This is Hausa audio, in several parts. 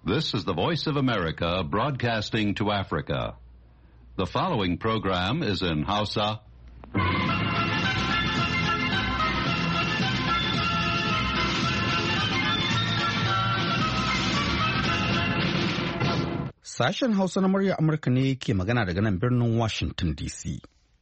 This is the Voice of America broadcasting to Africa. The following program is in Hausa. Sashen Hausa na murya Amurka ne ke magana daga nan birnin Washington DC.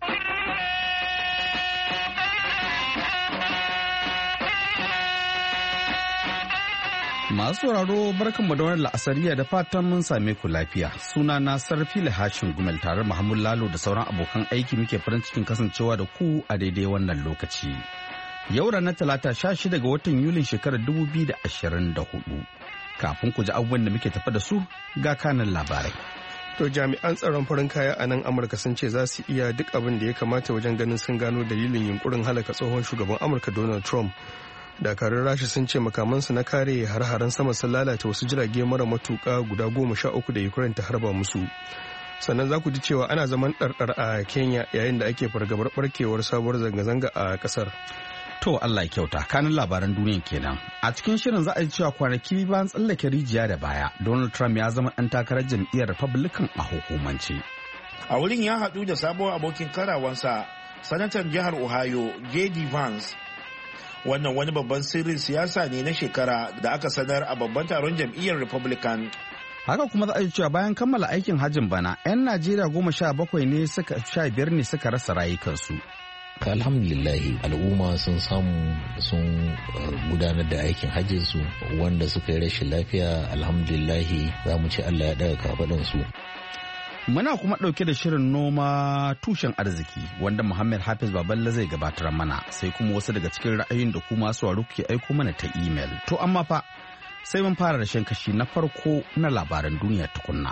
Masu sauraro barkanmu da wannan la'asariya da fatan mun same ku lafiya. Suna na Sarfila Hashin Gumel tare Muhammad Lalo da sauran abokan aiki muke farin cikin kasancewa da ku a daidai wannan lokaci. Yau ranar Talata 16 ga watan Yulin shekarar 2024. Kafin ku ji abubuwan da muke tafa da su ga kanan labarai. To jami'an tsaron farin kaya a nan Amurka sun ce za su iya duk abin da ya kamata wajen ganin sun gano dalilin yunkurin halaka tsohon shugaban Amurka Donald Trump. Dakarun Rasha sun ce makamansu na kare har-haren sama sun lalata wasu jirage mara matuka guda 13 da Ukraine ta harba musu. Sannan za ku ji cewa ana zaman ɗarɗar a Kenya yayin da ake fargabar barkewar sabuwar zanga-zanga a ƙasar. To Allah ya kyauta kanin labaran duniya kenan. A cikin shirin za a ji cewa kwanaki bayan tsallake rijiya da baya, Donald Trump ya zama ɗan takarar jam'iyyar Republican a hukumance. A wurin ya haɗu da sabon abokin karawansa, sanatan jihar Ohio, J.D. Vance. Wannan wani babban sirrin siyasa ne na shekara da aka sanar a babban taron jam'iyyar Republican. Haka kuma za a ji cewa bayan kammala aikin hajjin bana, 'yan Najeriya 15 ne suka rasa rayukansu. Alhamdulillahi al'umma sun samu sun gudanar da aikin hajjinsu, wanda suka yi rashin lafiya alhamdulillahi za mu ce Allah ya daga kafaɗansu. Muna kuma ɗauke da shirin noma tushen arziki wanda Muhammad Hafiz Baballa zai gabatar mana, sai kuma wasu daga cikin ra'ayin da kuma masu waro ke aiko mana ta imel. To amma fa sai mun fara da shan kashi na farko na labaran duniya tukunna.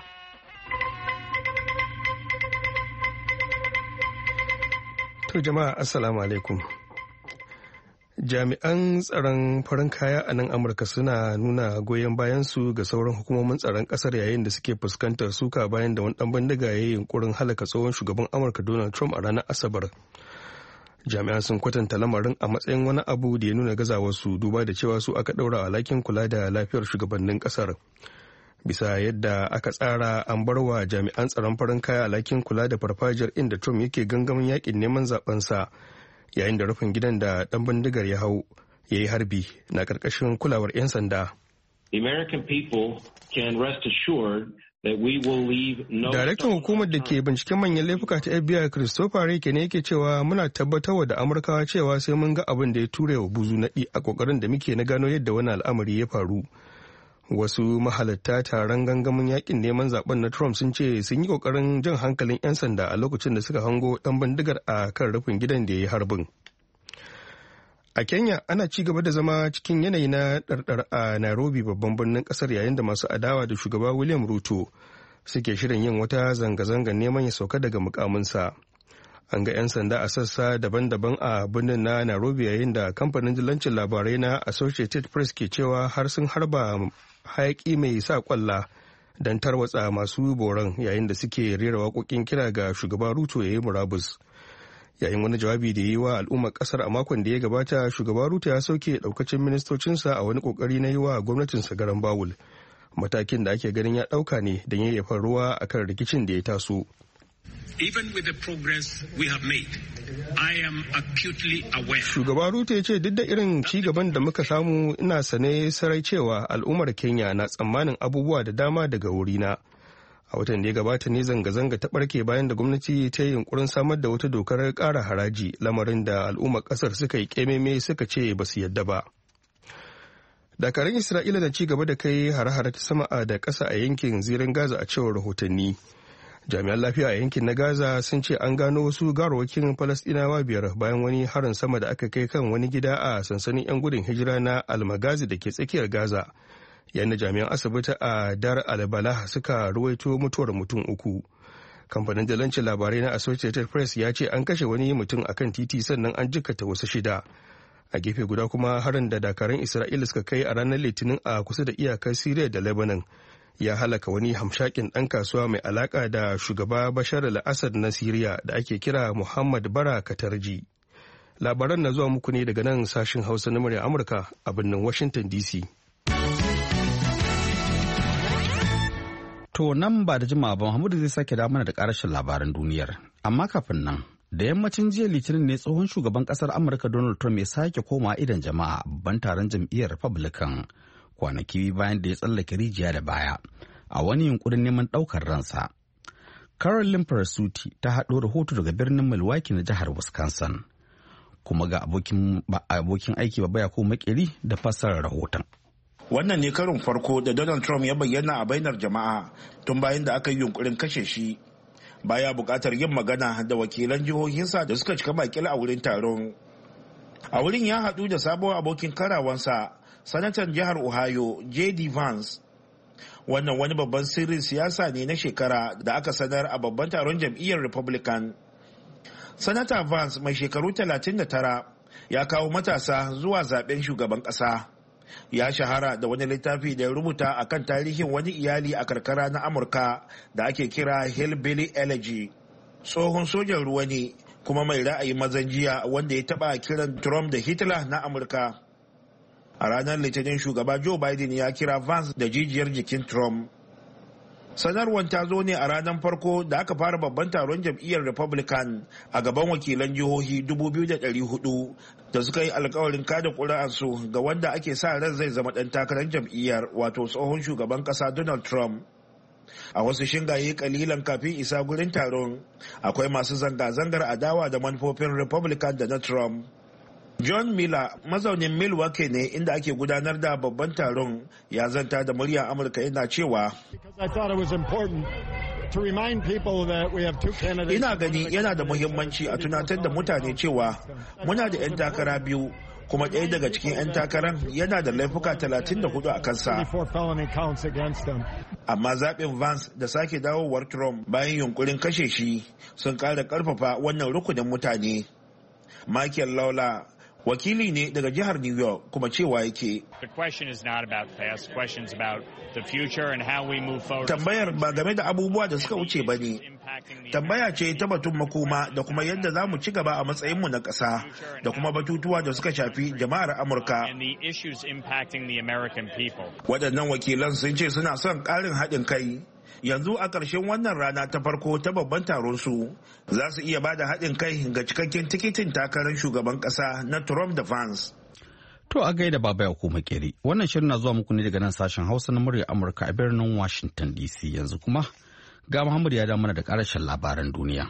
To jama'a assalamu alaikum. Jami'an tsaron farin kaya a nan Amurka suna nuna goyon bayansu ga sauran hukumomin tsaron kasar yayin da suke fuskantar suka bayan da wani dan bindiga ya yi yunkurin halaka tsohon shugaban Amurka Donald Trump a ranar Asabar. Jami'an sun kwatanta lamarin a matsayin wani abu da ya nuna gazawarsu duba da cewa su aka ɗaura alhakin kula da lafiyar shugabannin kasar. Bisa yadda aka tsara an bar wa jami'an tsaron farin kaya alhakin kula da farfajiyar inda Trump yake gangamin yakin neman zabensa, yayin da rufin gidan da dan bindigar ya hau ya yi harbi na karkashin kulawar 'yan sanda. Daraktan hukumar da ke binciken manyan laifuka ta FBI Christopher Wray ne yake cewa muna tabbatarwa da Amurkawa cewa sai mun ga abin da ya ture wa buzu naɗi a kokarin da muke na gano yadda wani al'amari ya faru. Wasu mahalatta taron gangamin yakin neman zaben na Trump sun ce sun yi kokarin jan hankalin 'yan sanda a lokacin da suka hango dan bindigar a kan rufin gidan da ya yi harbin. A Kenya ana ci gaba da zama cikin yanayi na ɗarɗar a Nairobi babban birnin ƙasar yayin da masu adawa da shugaba William Ruto suke shirin yin wata zanga-zangar neman ya sauka daga mukaminsa. An ga 'yan sanda a sassa daban-daban a birnin na Nairobi yayin da kamfanin dillancin labarai na Associated Press ke cewa har sun harba hayaki mai sa kwalla don tarwatsa masu boron yayin da suke rera waƙoƙin kira ga shugaba Ruto ya yi murabus. Yayin wani jawabi da ya yi wa al'ummar ƙasar a makon da ya gabata, shugaba Ruto ya sauke ɗaukacin ministocinsa a wani ƙoƙari na yi wa gwamnatinsa garan bawul. Matakin da ake ganin ya ɗauka ne don yayyafa ruwa akan rikicin da ya taso. Even with the progress we have made, I am acutely aware. Shugaba Ruto ya ce duk da irin ci gaban da muka samu, ina sane sarai cewa al'ummar Kenya na tsammanin abubuwa da dama daga wurina. A watan da ya gabata ne zanga-zanga ta barke bayan da gwamnati ta yi yunkurin samar da wata dokar ƙara haraji, lamarin da al'ummar ƙasar suka yi ƙememe suka ce ba su yadda ba. Dakarun Isra'ila na ci gaba da kai hare-hare ta sama da ƙasa a yankin zirin Gaza a cewar rahotanni. Jami'an lafiya a yankin na Gaza sun ce an gano wasu gawarwakin Falasɗinawa 5 bayan wani harin sama da aka kai kan wani gida a sansanin 'yan gudun hijira na Almagazi da ke tsakiyar Gaza, yayin da jami'an asibiti a Dar al-Balah suka ruwaito mutuwar mutum 3. Kamfanin dalancin labarai na Associated Press ya ce an kashe wani mutum akan titi sannan an jikkata wasu 6. A gefe guda kuma harin da dakarun Isra'ila suka kai a ranar Litinin a kusa da iyakar Syria da Lebanon ya halaka wani hamshakin ɗan kasuwa mai alaƙa da shugaba Bashar al-Assad na Siriya da ake kira Muhammad Bara Katarji. Labaran na zuwa muku ne daga nan sashin Hausa na murya Amurka a birnin Washington DC. To nan ba da jimawa ba Muhammadu zai sake da mana da ƙarashin labaran duniyar. Amma kafin nan, da yammacin jiya Litinin ne tsohon shugaban ƙasar Amurka Donald Trump ya sake koma idan jama'a a babban taron jam'iyyar Republican kwanaki bayan da ya tsallake rijiya da baya a wani yunkurin neman ɗaukar ransa. Carolyn Persuti ta haɗo rahoto daga birnin Milwaukee na jihar Wisconsin. Kuma ga abokin aiki Baba Yakubu Makeri da fassarar rahoton. Wannan ne karin farko da Donald Trump ya bayyana a bainar jama'a tun bayan da aka yi yunkurin kashe shi. Baya buƙatar yin magana da wakilan jihohinsa da suka cika makil a wurin taron. A wurin ya haɗu da sabon abokin karawansa, sanatan jihar Ohio, J.D. Vance. Wannan wani babban sirrin siyasa ne na shekara da aka sanar a babban taron jam'iyyar Republican. Sanata Vance mai shekaru 39 ya kawo matasa zuwa zaben shugaban ƙasa. Ya shahara da wani littafi da ya rubuta a kan tarihin wani iyali a karkara na Amurka da ake kira Hillbilly Elegy. Tsohon sojan ruwa ne kuma mai ra'ayi mazan jiya wanda ya taɓa kiran Trump da Hitler na Amurka. A ranar Litinin shugaba Joe Biden ya kira Vance da jijiyar jikin Trump. Sanarwar ta zo ne a ranar farko da aka fara babban taron jam'iyyar Republican a gaban wakilan jihohi 2,400 da suka yi alkawarin kada ƙuri'arsu ga wanda ake sa ran zai zama ɗan takarar jam'iyyar wato tsohon shugaban ƙasa Donald Trump. A wasu shingaye kalilan kafin isa gurin taron akwai masu zanga-zangar adawa da manufofin Republican da na Trump. John Miller mazaunin Milwaukee ne inda ake gudanar da babban taron ya zanta da murya Amurka yana cewa ina gani yana da muhimmanci a tunatar da mutane cewa muna da 'yan takara biyu kuma ɗaya daga cikin 'yan takaran yana da laifuka 34 a kansa. Amma zaɓin Vance da sake dawowar Trump bayan yunkurin kashe shi sun ƙara ƙarfafa wannan rukunin mutane. Michael Lawler wakili ne daga jihar New York kuma cewa yake tambayar ba game da abubuwa da suka wuce ba ne, tambaya ce ta batun makoma da kuma yadda za mu ci gaba a matsayinmu na ƙasa da kuma batutuwa da suka shafi jama'ar Amurka. Waɗannan wakilan sun ce suna son ƙarin haɗin kai. Yanzu a ƙarshen wannan rana ta farko ta babban taron su za su iya bada haɗin kai ga cikakken tikitin takarar shugaban ƙasa na Trump da Vance. To a gaida Baba Yakubu Makeri, wannan shirin na zuwa muku ne daga nan sashen Hausa na murya Amurka a birnin Washington DC. Yanzu kuma ga Muhammad ya da mana da ƙarashin labaran duniya.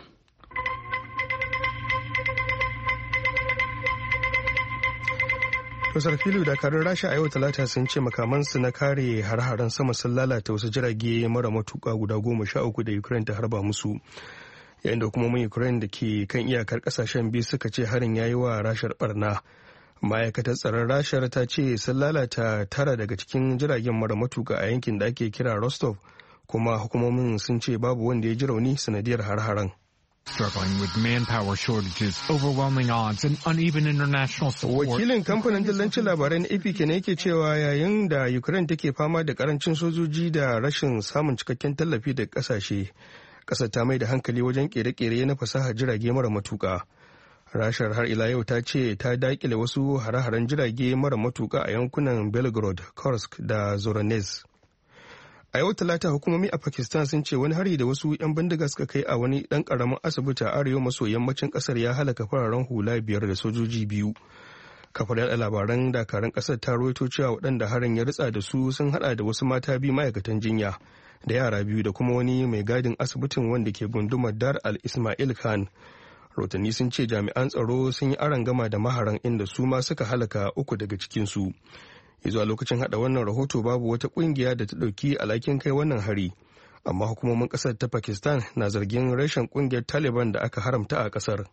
Kasar filu dakarun Rasha a yau Talata sun ce makamansu na kare har-haren sama sun lalata wasu jirage mara matuka guda 13 da Ukraine ta harba musu. Yayin da hukumomin Ukraine da ke kan iyakar kasashen biyu suka ce harin ya yi wa Rashar barna. Ma'aikatar tsaron Rashar ta ce sun lalata 9 daga cikin jiragen mara matuka a yankin da ake kira Rostov, kuma hukumomin sun ce babu wanda ya ji rauni sanadiyar har-haren. Struggling with manpower shortages, overwhelming odds, and uneven international support. Wakilin kamfanin dillancin labarai na AP kenan yake cewa yayin da Ukraine take fama da karancin sojoji da rashin samun cikakken tallafi daga kasashe, kasar ta mai da hankali wajen kere-kere na fasahar jirage mara matuka. Rashar har ila yau ta ce ta dakile wasu hare-haren jirage mara matuka a yankunan Belgorod, Kursk da Voronezh. A yau Talata hukumomi a Pakistan sun ce wani hari da wasu 'yan bindiga suka kai a wani ɗan ƙaramin asibiti a arewa maso yammacin ƙasar ya halaka fararen hula 5 da sojoji 2. Kafar yaɗa labaran dakarun ƙasar ta rawaito cewa waɗanda harin ya ritsa da su sun haɗa da wasu mata 2 ma'aikatan jinya da yara 2 da kuma wani mai gadin asibitin wanda ke gundumar Dar al-Ismail Khan. Rotanni sun ce jami'an tsaro sun yi arangama da maharan inda su ma suka halaka 3 daga cikinsu. Zuwa lokacin hada wannan rahoto babu wata kungiya da ta dauki alhakin kai wannan hari, amma hukumomin kasar ta Pakistan na zargin reshen kungiyar Taliban da aka haramta a kasar.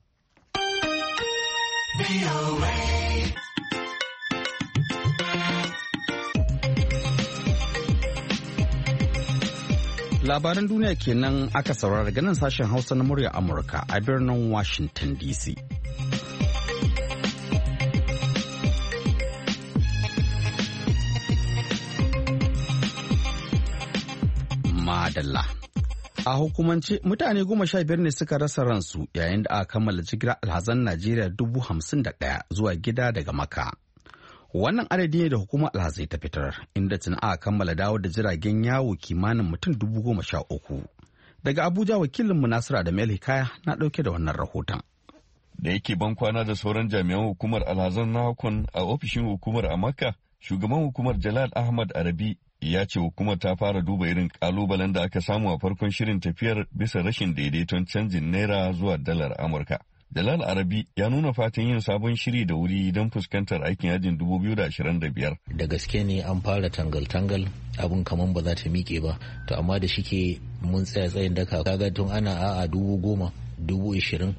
Labaran duniya kenan aka saurara daga nan sashen Hausa na murya Amurka a birnin Washington DC. Madalla. A hukumance mutane 15 ne suka rasa ransu yayin da aka kammala jigilar alhazan Najeriya 51,000 zuwa gida daga Makka. Wannan adadi ne da hukumar alhazai ta fitar, inda tun aka kammala dawo da jiragen yawo kimanin mutum 13,000. Daga Abuja wakilinmu Nasiru Adamu Hikaya na ɗauke da wannan rahoton. Da yake ban kwana da sauran jami'an hukumar alhazan na hakon a ofishin hukumar a Makka, shugaban hukumar Jalal Ahmad Arabi ya ce hukumar ta fara duba irin kalubalen da aka samu a farkon shirin tafiyar bisa rashin daidaiton canjin naira zuwa dalar Amurka. Jalal Arabi ya nuna fatan yin sabon shiri da wuri don fuskantar aikin hajjin 2025. Da gaske ne an fara tangal-tangal abin kamar ba za ta miƙe ba, to amma da shike mun tsaya tsayin daka kaga tun ana 10,000, 20,000,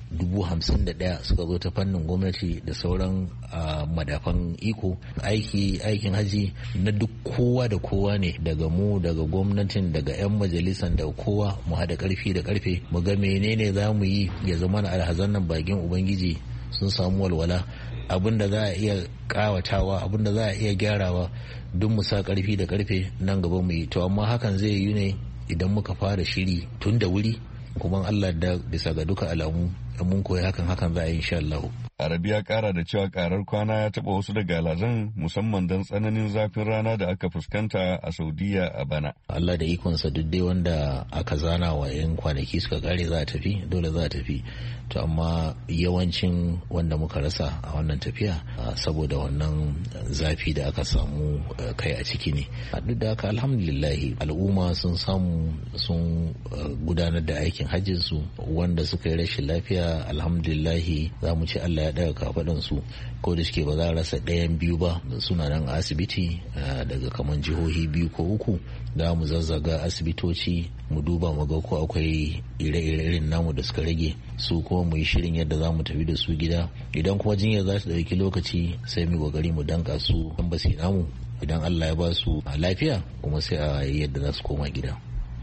51,000 suka zo ta fannin gwamnati da sauran madafan iko. Aikin haji na duk kowa da kowa ne, daga mu, daga gwamnatin, daga 'yan majalisan, da kowa mu haɗa ƙarfi da ƙarfe mu ga menene za mu yi ya zama na alhazan nan bakin ubangiji sun samu walwala. Abin da za a iya ƙawatawa, abin da za a iya gyarawa, duk mu sa ƙarfi da ƙarfe nan gaba mu yi. To amma hakan zai yi ne idan muka fara shiri tun da wuri, kuma Allah da bisa ga duka alamu mun koyi hakan za a yi insha Allah. Arabi ya kara da cewa karar kwana ya taba wasu daga alhazan musamman don tsananin zafin rana da aka fuskanta a Saudiya a bana. Allah da ikonsa duk dai wanda aka zana wa 'yan kwanaki suka kare za a tafi, dole za a tafi. To amma yawancin wanda muka rasa a wannan tafiya saboda wannan zafi da aka samu kai a ciki ne. Duk da haka alhamdulillahi al'umma sun samu sun gudanar da aikin hajjinsu, wanda suka yi rashin lafiya alhamdulillahi za mu ce Allah ya daga kafaɗansu, ko da suke ba za a rasa ɗayan biyu ba, suna nan a asibiti daga kamar jihohi 2 ko 3 da mu zazzaga asibitoci mu duba mu ga ko akwai ire-iren namu da suka rage su, kuma mu yi shirin yadda za mu tafi da su gida. Idan kuma jinyar za ta ɗauki lokaci sai mu kokari mu danka su basi namu, idan Allah ya ba su lafiya kuma sai a yi yadda za su koma gida.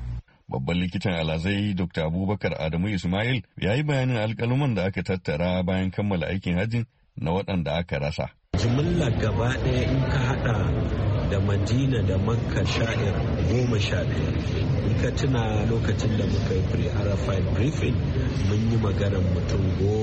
Babban likitan alhazai Dr. Abubakar Adamu Ismail ya yi bayanin alƙaluman da aka tattara bayan kammala aikin hajjin na waɗanda aka rasa. Jimillar gaba ɗaya in ka haɗa da Madina da Makka sha'ir 11. In ka tuna lokacin da muka yi pre-Arafat briefing mun yi maganar mutum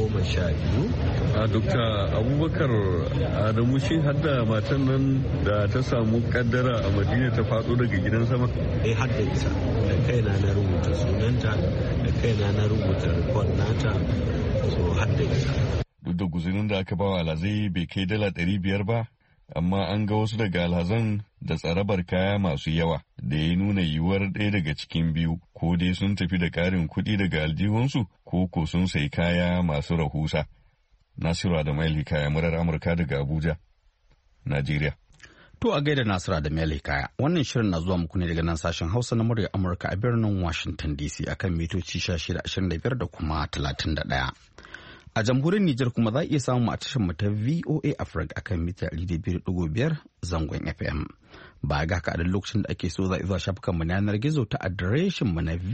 12. A Dr. Abubakar Adamu shi hadda matan nan da ta samu kaddara a Madina ta faɗo daga gidan sama? Hadda ita. Da kaina na rubuta sunanta, da kaina na rubuta report nata, so hadda ita. Duk da guzurin da aka bawa alhazai bai kai dala 500 ba, amma an ga wasu daga alhazan da tsarabar kaya masu yawa da ya nuna yiwuwar ɗaya daga cikin biyu, ko dai sun tafi da ƙarin kuɗi daga aljihunsu ko sun sayi kaya masu rahusa. Nasiru Adamu Hikaya, murar Amurka daga Abuja, Najeriya. To a gaida Nasiru Adamu Hikaya, wannan shirin na zuwa muku ne daga nan sashen Hausa na muryar Amurka a birnin Washington DC akan mitoci 1625 da kuma 31. A jamhuriyar Nijar kuma za a iya samun a tashar mu ta VOA Africa akan mita 200.5 zangon FM. Ba ga haka a lokacin da ake so za a zuwa shafukan mu na yanar gizo ta adireshin mu na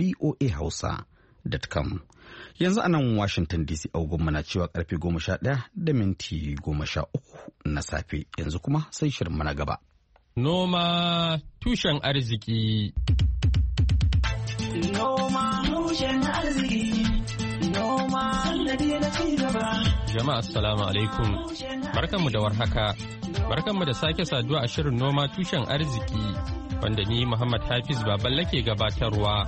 voahausa.com. Yanzu a nan Washington DC agogon mu na cewa karfe 11:13 na safe. Yanzu kuma sai shirin mu na gaba. Noma tushen arziki. Noma tushen arziki. Jama'a assalamu alaikum, barkanmu da warhaka, barkanmu da sake saduwa a shirin noma tushen arziki wanda ni Muhammad Hafiz Baballe ke gabatarwa.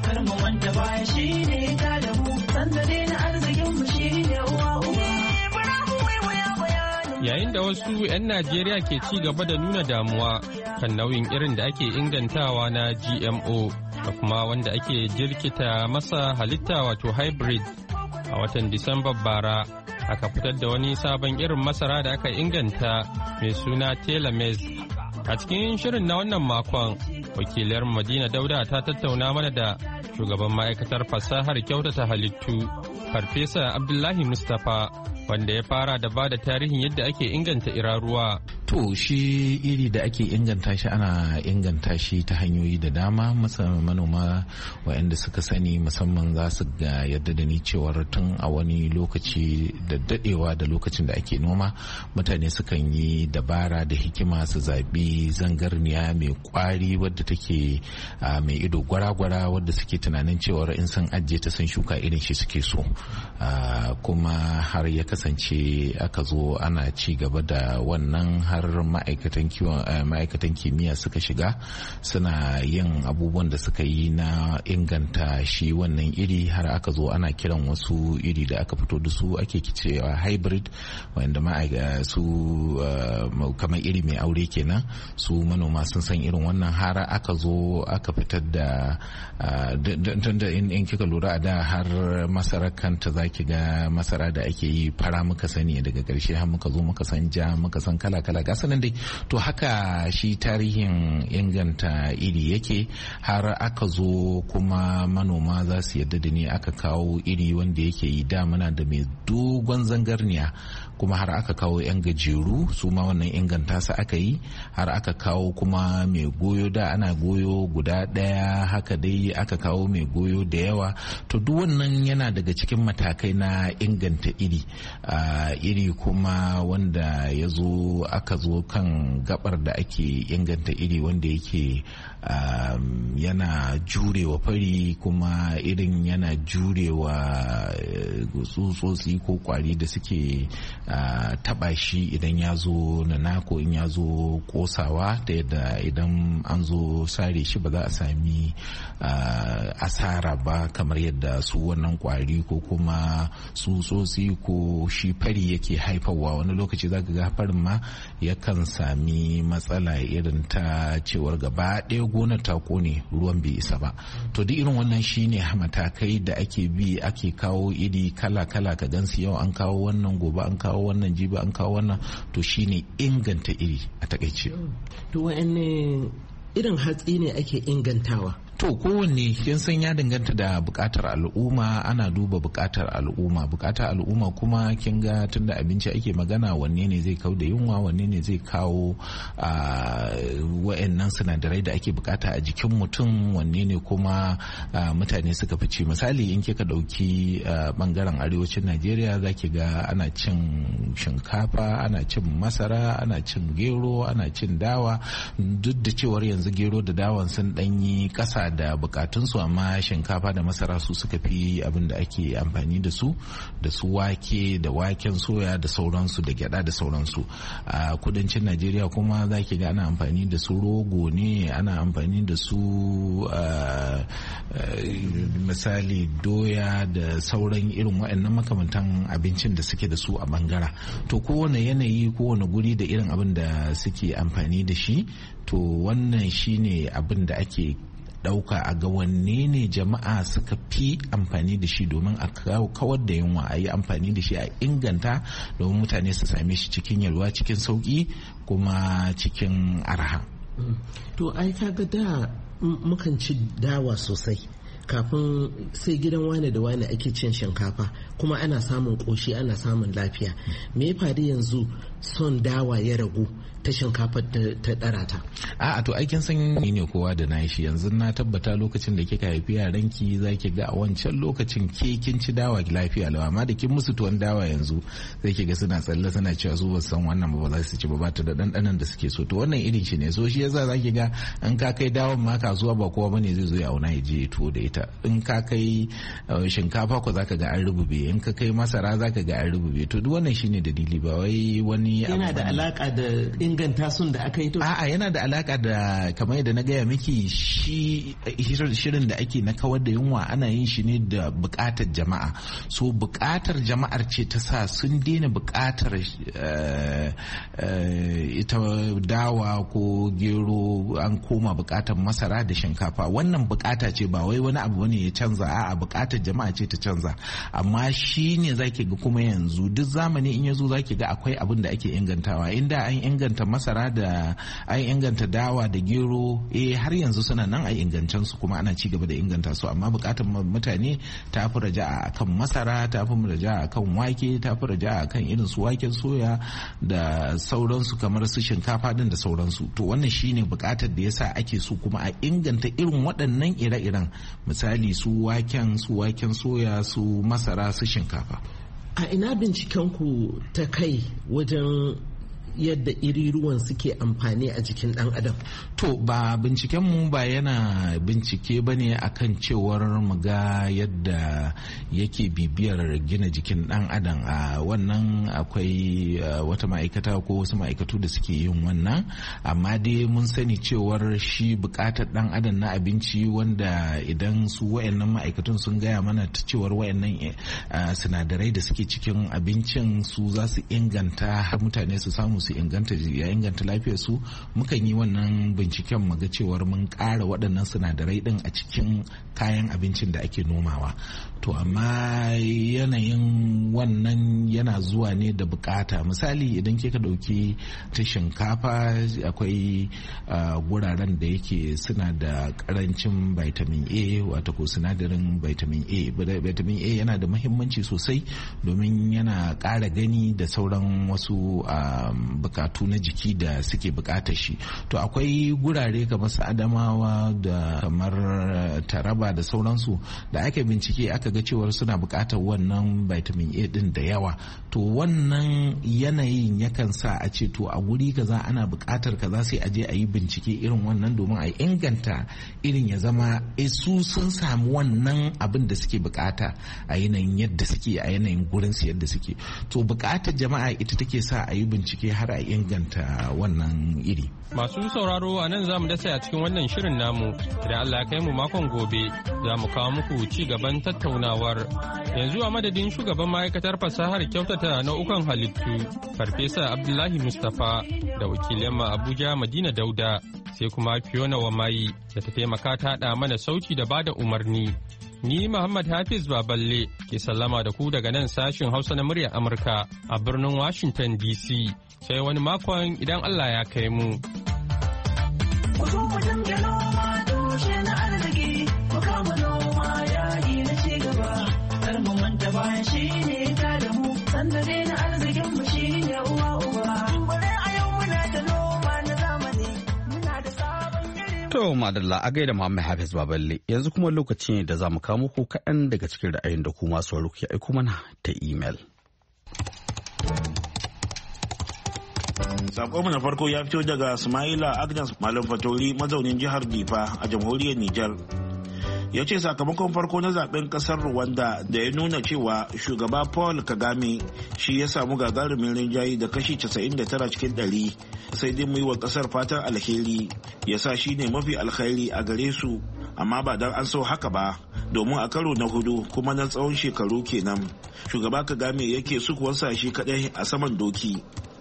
Yayin da wasu 'yan Najeriya ke ci gaba da nuna damuwa kan nauyin irin da ake ingantawa na GMO da kuma wanda ake jirkita masa halitta wato hybrid. A watan Disambar bara aka fitar da wani sabon irin masara da aka inganta mai suna telomeres. A cikin shirin na wannan makon, wakiliyar Madina Dauda ta tattauna mana da shugaban ma'aikatar fasahar kyautata halittu, Farfesa Abdullahi Mustapha, wanda ya fara da ba da tarihin yadda ake inganta iraruwa. To shi iri da ake inganta shi ana inganta shi ta hanyoyi da dama. Manoma waɗanda suka sani musamman za su ga yadda da ni cewar tun a wani lokaci da dadewa da lokacin da ake noma mutane sukan yi dabara da hikima su zaɓi zangarniya mai kwari wadda take mai ido gwara-gwara wadda suke tunanin cewar in sun ajiye ta sun shuka irin shi suke so, kuma har ya kasance aka zo ana ci gaba da wannan har har ma'aikatan kimiyya suka shiga suna yin abubuwan da suka yi na inganta shi wannan iri, har aka zo ana kiran wasu iri da aka fito da su ake cewa hybrid, wanda su kamar iri mai aure kenan, su manoma sun san irin wannan, har aka zo aka fitar da tunda in kika lura a da har masarar kanta zaki ga masara da ake yi fara muka sani, daga ƙarshe har muka zo muka san ja, muka san kala-kala ga sanan dai. To haka shi tarihin inganta iri yake, har aka zo kuma manoma za su yadda da ni aka kawo iri wanda yake yi da muna da mai dogon zangarniya, kuma har aka kawo 'yan gajeru su ma wannan inganta su aka yi, har aka kawo kuma mai goyo, da ana goyo guda ɗaya haka dai aka kawo mai goyo da yawa. To duk wannan yana daga cikin matakai na inganta iri. Iri kuma wanda ya zo aka zo kan gabar da ake inganta iri wanda yake yana jurewa fari, kuma irin yana jurewa tsutsotsi ko kwari da suke taba shi idan ya zo nana ko in ya zo kosawa, da yadda idan an zo sare shi ba za a sami asara ba kamar yadda su wannan kwari ko kuma tsutsotsi ko shi fari yake haifarwa. Wani lokaci za ka ga farin ma yakan sami matsala irin ta cewar gaba ɗaya gonar ta kone, ruwan bai isa ba. To duk irin wannan shine matakai da ake bi, ake kawo iri kala-kala, ka gansu yau an kawo wannan, gobe an kawo wannan, jibi an kawo wannan. To shine inganta iri a takaice. To wa'anne irin hatsi ne ake ingantawa? To kowanne kin san ya danganta da bukatar al'umma, ana duba bukatar al'umma kuma kin ga tunda abinci ake magana, wanne ne zai kawo da yunwa, wanne ne zai kawo wa'annan sinadarai da ake bukata a jikin mutum, wanne ne kuma mutane suka fi ci. Misali in kika dauki bangaren arewacin Najeriya zaki ga ana cin shinkafa, ana cin masara, ana cin gero, ana cin dawa, duk da cewar yanzu gero da dawan sun danyi kasa da bukatunsu, amma shinkafa da masara su suka fi abin da ake amfani da su wake da waken soya da sauransu, da gyada da sauransu. A kudancin Najeriya kuma za ki ga ana amfani da su rogo ne, ana amfani da su misali doya da sauran irin waɗannan makamantan abincin da suke da su a bangara. To kowane yanayi, kowane guri da irin abin da suke amfani da shi. To wannan shine abin da ake dauka a ga wanne ne jama'a suka fi amfani da shi domin a kawar da yunwa, a yi amfani da shi a inganta domin mutane su same shi cikin yalwa, cikin sauki, kuma cikin arha. To ai kaga da mukan ci dawa sosai, kafin sai gidan wane da wane ake cin shinkafa, kuma ana samun koshi, ana samun lafiya. Me ya faru yanzu son dawa ya ragu, ta shinkafa ta ɗarata? A'a to aikin san ne kowa da nashi. Yanzu na tabbata lokacin da kika haifi yaranki za ki ga a wancan lokacin ke kin ci dawa lafiya lawa, amma da kin musu tuwon dawa yanzu zai ki ga suna tsalle suna cewa su ba san wannan ba za su ci ba ta da ɗanɗanon da suke so. To wannan irin shi ne, so shi yasa za ki ga in ka kai dawan ma kasuwa ba kowa bane zai zo ya auna ya je tuwo da ita. In ka kai shinkafa ko za ka ga an rubube, in ka kai masara za ka ga an rubube. To duk wannan shine dalili, ba wai wani yana da alaka da inganta sun da aka yi. To a'a, yana da alaka da kamar yadda na gaya miki, shi shirin da ake na kawar da yunwa ana yin shi ne da bukatar jama'a. So bukatar jama'ar ce ta sa sun daina bukatar ita dawa ko gero, an koma bukatar masara da shinkafa. Wannan bukata ce, ba wai wani abu ne ya canza, a'a bukatar jama'a ce ta canza. Amma shi ne zaki ga kuma yanzu duk zamani in yazo zaki ga akwai abin da ake ingantawa. Inda an inganta masara da an inganta dawa da gero, har yanzu suna nan a ingancen su, kuma ana ci gaba da inganta su, amma bukatar mutane ta fi raja'a akan masara, ta fi raja'a akan wake, ta fi raja'a akan irin su waken soya da sauransu, kamar su shinkafa din da sauransu. To wannan shine bukatar da yasa ake so kuma a inganta irin waɗannan ire-iren, misali su waken soya, su masara, su shinkafa. A ina bincikenku ta kai wajen yadda iriruwan suke amfani a jikin ɗan adam? To ba binciken mu ba yana bincike ba ne akan cewar mu ga yadda yake bibiyar gina jikin ɗan adam. A wannan akwai wata ma'aikata ko wasu ma'aikatu da suke yin wannan, amma dai mun sani cewar shi bukatar ɗan adam na abinci, wanda idan su wayannan ma'aikatun sun gaya mana ta cewar wayannan sinadarai da suke cikin abincin su za su inganta har mutane su samu su inganta lafiyar su, mukan yi wannan binciken mu ga cewar mun ƙara waɗannan sinadarai din a cikin kayan abincin da ake nomawa. To amma yanayin wannan yana zuwa ne da bukata. Misali idan ke ka dauki ta shinkafa, akwai guraren da yake suna da karancin vitamin A, wato ko sinadarin vitamin A. Vitamin A yana da muhimmanci sosai domin yana ƙara gani da sauran wasu bukatu na jiki da suke bukatar shi. To akwai gurare kamar su Adamawa da kamar Taraba da sauransu da aka bincike aka ga cewar suna bukatar wannan vitamin A din da yawa. To wannan yanayin yakan sa a ce to a guri kaza ana bukatar kaza, sai a je a yi bincike irin wannan domin a inganta irin ya zama su sun samu wannan abin da suke bukata a yanayin yadda suke, a yanayin gurin su yadda suke. To bukatar jama'a ita take sa a yi bincike har a inganta wannan iri. Masu sauraro, a nan za mu dasa a cikin wannan shirin namu. Idan Allah ya kai mu makon gobe za mu kawo muku ci gaban tattaunawar. Yanzu a madadin shugaban ma'aikatar fasahar kyautata nau'ukan halittu Farfesa Abdullahi Mustapha da wakilin ma Abuja Madina Dauda, sai kuma Fiona Wamayi da ta taimaka ta haɗa mana sauti da bada umarni. Ni Muhammad Hafiz Baballe ke sallama da ku daga nan sashin Hausa na muryar Amurka a birnin Washington DC. Sai wani makon idan Allah ya kai mu. To madalla a gaida Muhammad Hafiz Baballe, yanzu kuma lokaci ne da za mu kawo muku kaɗan daga cikin ra'ayin da ku masu waro ke aiko mana ta imel. Sakonmu na farko ya fito daga Ismaila Agnes Malam Fatori, mazaunin jihar Difa a jamhuriyar Nijar. Ya ce sakamakon farko na zaben kasar Rwanda da ya nuna cewa shugaba Paul Kagame shi ya samu gagarumin rinjaye da kashi 99 cikin 100, sai dai mu yi wa kasar fatan alheri, ya sa shi ne mafi alkhairi a gare su, amma ba don an so haka ba, domin a karo na hudu kuma na tsawon shekaru kenan shugaba Kagame yake sukuwarsa shi kadai a saman doki.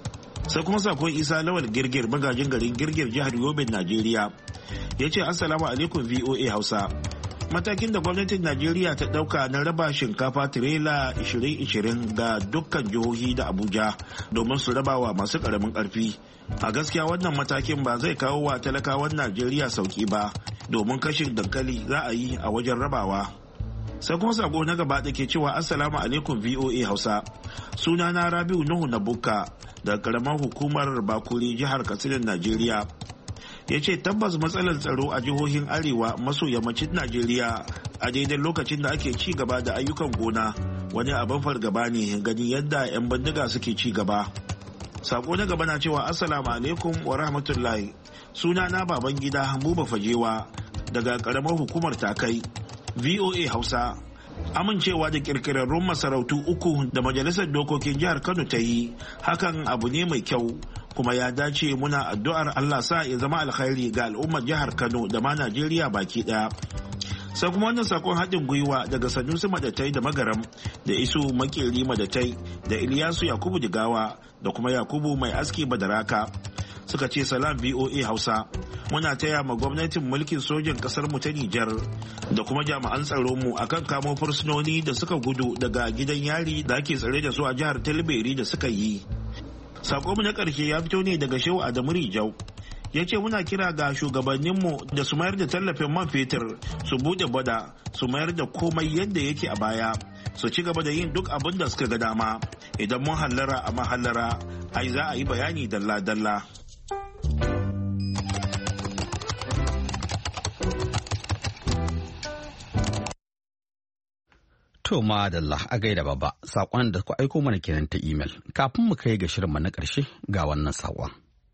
Sai kuma sakon Isa Lawal Girgir, magajin garin Girgir, jihar Yobin, Najeriya, ya ce assalamu alaikum VOA Hausa. Matakin da gwamnatin Najeriya ta dauka na raba shinkafa tirela 2020 ga dukkan jihohi da Abuja domin su rabawa masu karamin karfi, a gaskiya wannan matakin ba zai kawo wa talakawan Najeriya sauki ba, domin kashin dankali za a yi a wajen rabawa. Sai kuma sako na gaba da ke cewa assalamu alaikum VOA Hausa. Sunana Rabiu Nuhu Nabuka da karamar hukumar Bakuri, jihar Katsina, Najeriya. Ya ce tabbas matsalar tsaro a jihohin arewa maso yammacin Najeriya a daidai lokacin da ake ci gaba da ayyukan gona wani abin fargaba ne, gani yadda 'yan bindiga suke ci gaba. Sako na gaba na cewa assalamu alaikum wa rahmatullahi. Sunana Babangida Buba Fajewa daga karamar hukumar Takai. VOA Hausa. Amincewa da kirkirarrun masarautu 3 da majalisar dokokin jihar Kano ta yi, hakan abu ne mai kyau, kuma ya dace. Muna addu'ar Allah sa ya zama alkhairi ga al'ummar jihar Kano da ma Najeriya baki daya. Sai kuma wannan sakon haɗin gwiwa daga Sanusi Madatai da Magaram da Isu Makeri Madatai da Iliyasu Yakubu Digawa da kuma Yakubu Mai Aski Badaraka. Suka ce salam VOA Hausa, muna taya ma gwamnatin mulkin sojin kasar mu ta Nijar da kuma jami'an tsaron mu akan kamo fursunoni da suka gudu daga gidan yari da ake tsare da su a jihar Talabiri da suka yi. Sako mu na ƙarshe ya fito ne daga Shehu Adamu Rijau. Ya ce muna kira ga shugabanninmu da su mayar da tallafin man fetur, su bude bada, su mayar da komai yadda yake a baya, su ci gaba da yin duk abin da suka ga dama. Idan mun hallara a mahallara, ai za a yi bayani dalla-dalla. To madalla a gaida baba saƙon da ku aiko mana kenan ta imel. Kafin mu kai ga shirinmu na ƙarshe ga wannan saƙon.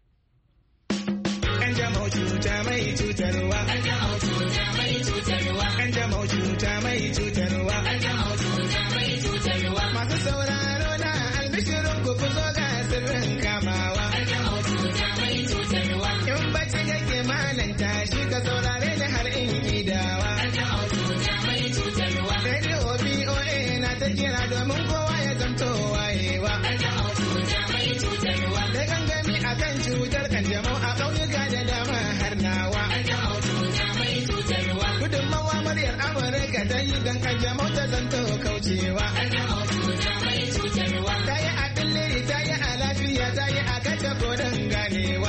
Kanjamau cuta mai cutarwa. Kanjamau cuta mai cutarwa. Kanjamau cuta mai cutarwa. Kanjamau cuta mai cutarwa. Masu sauraro na albishirin ku zo ga sirrin kamawa. Kanjamau cuta mai cutarwa. In bacci kake malanta shi ka saurare ni har in gidawa. Kanjamau cuta mai cutarwa. Radio BOA na ta kira domin kowa ya zamto wayewa. Kanjamau cuta mai cutarwa. Da gangami akan cutar kanjamau a ƙauyuka da dama har nawa. Gudunmawa muryar Amurka ta yi don kanjamau ta zanto kaucewa. Ta yi a billiri, ta yi a lafiya, ta yi a kace kodin ganewa.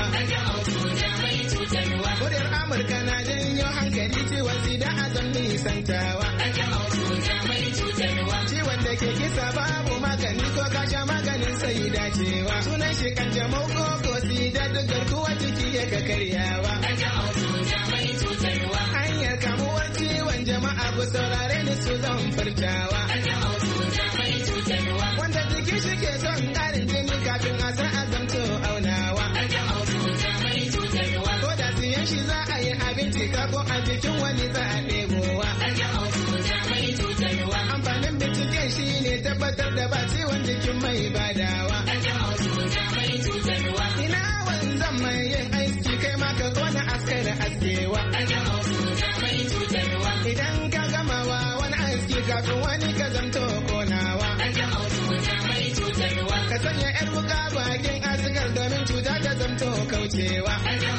Muryar Amurka na janyo hankali ciwon sida a zan nisantawa. Ciwon da ke kisa babu magani ko kasha maganin sai dacewa. Sunan shi kanjamau ko sida duk garkuwa ciki ya ka karyawa. Hanyar kamuwar ciwon jama'a ku saurare ni su zan furtawa. Wanda jiki shi ke son ƙarin jini kafin a san azamto aunawa. Ko da siyan shi za a yi abinci ko a jikin wani za a ɗebowa. Amfanin binciken shi ne tabbatar da ba ciwon jikin mai badawa. Ina wanzan mai yin aiki kai ma ka kona askar askewa. Idan ka gamawa wani aiki kafin wani ka zanto konawa. Ka sanya 'yar wuka bakin askar domin cuta ta zanto kaucewa.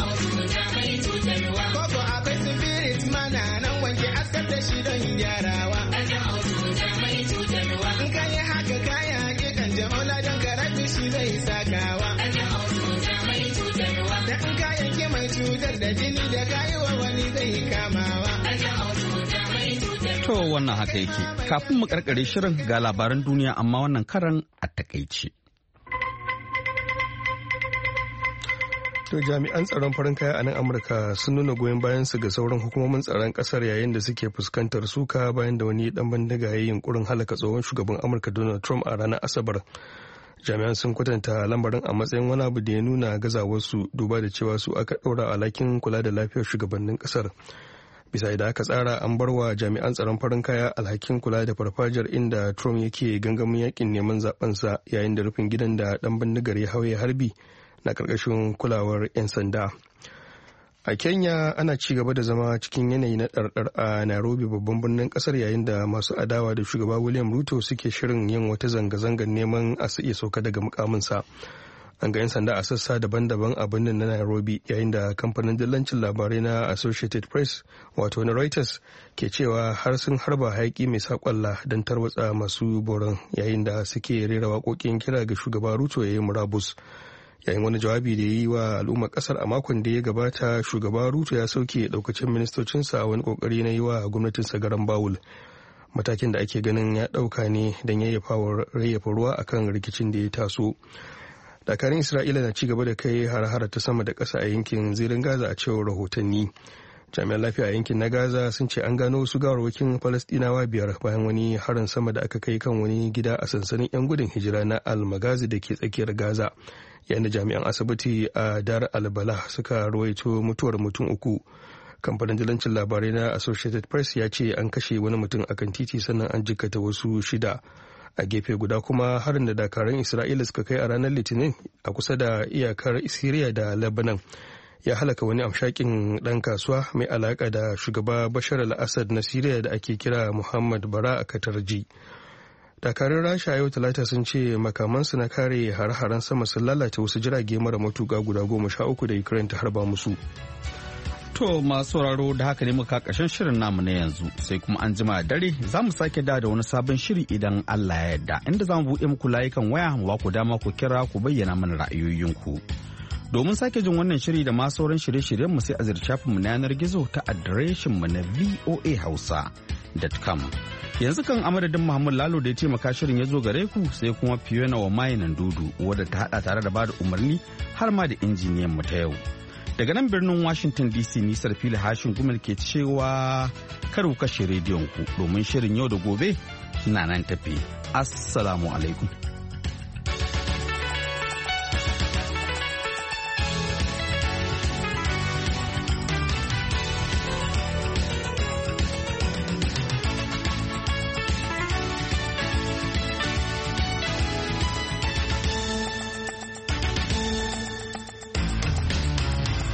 Koko akwai spirit mana nan wanke askar da shi don gyarawa. In ka yi haka kaya haƙi kanjamau ladan ka rabi shi zai sakawa. Da in ka yanke mai cutar da jini da kayi wa wani zai kamawa. To wannan haka yake. Kafin mu karkare shirin ga labaran duniya amma wannan karan a takaice. To jami'an tsaron farin kaya a nan Amurka sun nuna goyon bayan su ga sauran hukumomin tsaron kasar yayin da suke fuskantar suka bayan da wani dan bandiga ya yi yunkurin halaka tsohon shugaban Amurka Donald Trump a ranar Asabar. Jami'an sun kwatanta lambarin a matsayin wani abu da ya nuna gazawarsu duba da cewa su aka ɗaura alhakin kula da lafiyar shugabannin kasar. Bisa da aka tsara an bar wa jami'an tsaron farin kaya alhakin kula da farfajiyar inda Trump yake gangamin yakin neman zabensa yayin da rufin gidan da dan bindigar ya hauye harbi na karkashin kulawar 'yan sanda. A Kenya ana ci gaba da zama cikin yanayi na ɗarɗar a Nairobi babban birnin ƙasar yayin da masu adawa da shugaba William Ruto suke shirin yin wata zanga-zangar neman a iya sauka daga mukaminsa. An ga 'yan sanda a sassa daban-daban a birnin na Nairobi yayin da kamfanin dillancin labarai na Associated Press wato na Reuters ke cewa har sun harba hayaki mai saƙwalla don tarwatsa masu boron yayin da suke rera waƙoƙin kira ga shugaba Ruto ya yi murabus. Yayin wani jawabi da ya yi wa al'ummar kasar a makon da ya gabata shugaba Ruto ya sauke daukacin ministocinsa a wani kokari na yi wa gwamnatinsa garan bawul, matakin da ake ganin ya dauka ne don yayyafa ruwa akan rikicin da ya taso. Dakarun Isra'ila na ci gaba da kai har-hara ta sama da ƙasa a yankin zirin Gaza a cewar rahotanni. Jami'an lafiya a yankin na Gaza sun ce an gano wasu gawarwakin Falastinawa 5 bayan wani harin sama da aka kai kan wani gida a sansanin 'yan gudun hijira na Al-Magazi da ke tsakiyar Gaza. Yayin da jami'an asibiti a Dar al-Bala suka rawaito mutuwar mutum 3. Kamfanin dillancin labarai na Associated Press ya ce an kashe wani mutum akan titi sannan an jikkata wasu 6. A gefe guda kuma harin da dakarun Isra'ila suka kai a ranar Litinin a kusa da iyakar Siriya da Lebanon ya halaka wani amshakin ɗan kasuwa mai alaƙa da shugaba Bashar al-Assad na Siriya da ake kira Muhammad Bara a Katarji. Dakarun Rasha yau Talata sun ce makamansu na kare har-haren sama sun lalata wasu jirage mara matuƙa guda 13 da Ukraine ta harba musu. To masu sauraro da haka ne muka ƙarshen shirin namu na yanzu sai kuma an jima dare za mu sake da wani sabon shiri idan Allah ya yarda inda za mu buɗe muku layukan waya mu ba ku dama ku kira ku bayyana mana ra'ayoyinku. Domin sake jin wannan shiri da ma sauran shirye-shiryen mu sai a ziyarci mu na yanar gizo ta adireshin mu na voahausa.com. Yanzu kan amadadin Muhammad Lalo da ya taimaka shirin ya zo gare ku sai kuma Fiona wa Mayinan Dudu wadda ta hada tare da bada umarni har ma da injiniyan mu ta yau. Daga nan birnin Washington DC nisar fili hashin gumel ke cewa kar ku kashe rediyon ku domin shirin yau da gobe na nan tafi. Assalamu alaikum.